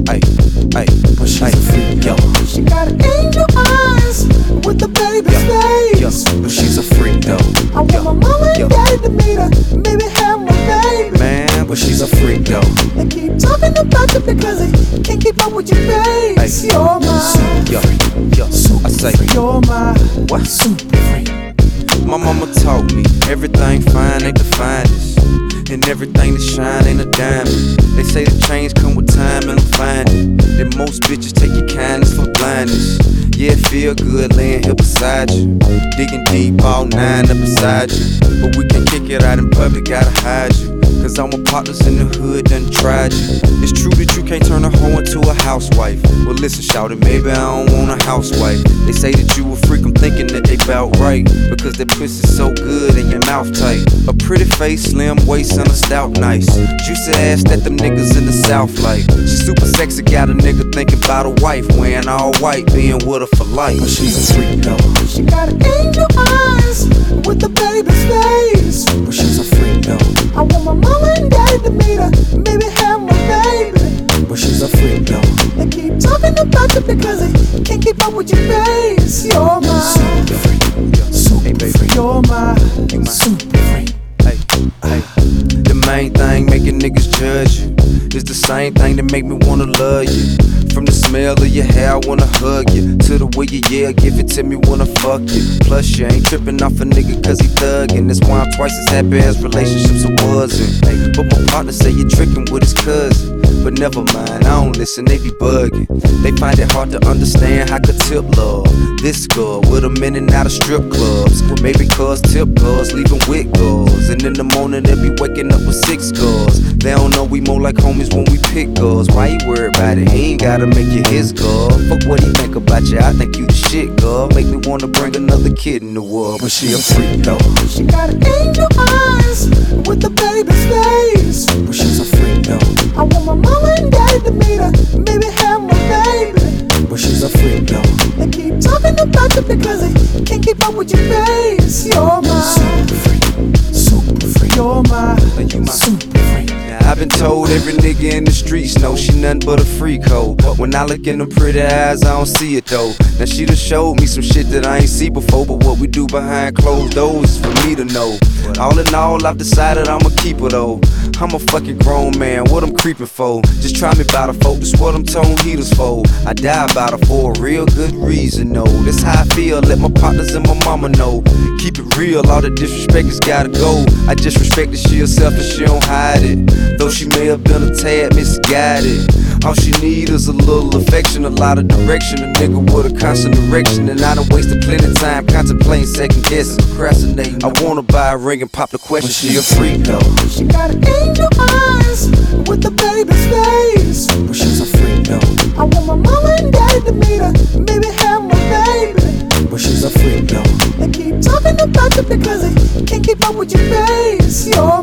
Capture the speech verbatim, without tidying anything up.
Ay, ay, but she's ay, a freak, yo. She got angel eyes with the baby's face. Yo, but she's a freak though. I want Yo, my mama yo. and daddy to meet her, maybe have my baby. Man, but she's a freak though. They keep talking about you because they can't keep up with your face. Ay. You're my Yo, yo, super I say, freak. You're my what? super freak. My mama taught me everything fine ain't the finest, and everything that shine ain't a diamond. They say the change come with time, and I'm finding that most bitches take your kindness for blindness. Yeah, it feel good laying here beside you, digging deep all nine up beside you. But we can kick it out in public, gotta hide you, cause all my partners in the hood done tried you. It's true that you can't turn a hoe into a housewife. Well listen, shout it, maybe I don't want a housewife. They say that you a freak, I'm thinking that they bout right, because that pussy's so good and your mouth tight. A pretty face, slim waist, and a stout nice. Juicy ass that them niggas in the south like. She super sexy, got a nigga thinking about a wife, wearing all white, being with her for life. But she's a freak though. She got angel eyes with the baby's face. But she's a freak though. I want my mama and daddy to meet her, maybe have my baby. But she's a freak though. They keep talking about you because they can't keep up with your face. You're my super freak. Super freak. You're my super freak. Hey, hey. The main thing making niggas judge you is the same thing that make me wanna love you. From the smell of your hair, I wanna hug you, to the way you yell, give it to me, wanna fuck you. Plus you ain't tripping off a nigga cause he thuggin'. That's why I'm twice as happy as relationships I wasn't. Hey, but my partner say you're tricking with his cousin. But never mind, I don't listen, they be bugging. They find it hard to understand how could tip love this girl with them in and out of strip clubs. Maybe cause tip girls leaving with girls, and in the morning they be waking up with six girls. They don't know we more like homies when we pick girls. Why you worried about it? He ain't gotta make you his girl. Fuck what he think about you, I think you the shit, girl. Make me wanna bring another kid in the world, but she a freak though. She got angel eyes with the baby's face. But she's a freak though. I want my mama and daddy to meet her, maybe have my baby. But she's a freak though. They keep talking about you because they can't keep up with your face. You're my super freak. Super freak. You're my, you my super freak. I've been told every nigga in the streets know she nothing but a freak hoe. When I look in them pretty eyes, I don't see it though. Now she done showed me some shit that I ain't see before, but what we do behind closed doors is for me to know. All in all, I've decided I'ma keep her though. I'm a fucking grown man, what I'm creeping for? Just try me by the folk, that's what I'm tone heaters for. I die about her for a real good reason, no. That's how I feel, let my partners and my mama know. Keep it real, all the disrespect has gotta go. I just respect that she herself and she don't hide it, though she may have been a tad misguided. All she need is a little affection, a lot of direction. A nigga with a constant direction, and I done wasted plenty of time contemplating, second guessing, procrastinating. I wanna buy a ring and pop the question, But she a freak though. She got angel eyes with the baby's face. But she's a freak though. I want my mama and daddy to meet her, maybe have my baby. But she's a freak though. They keep talking about you because they can't keep up with your face. You're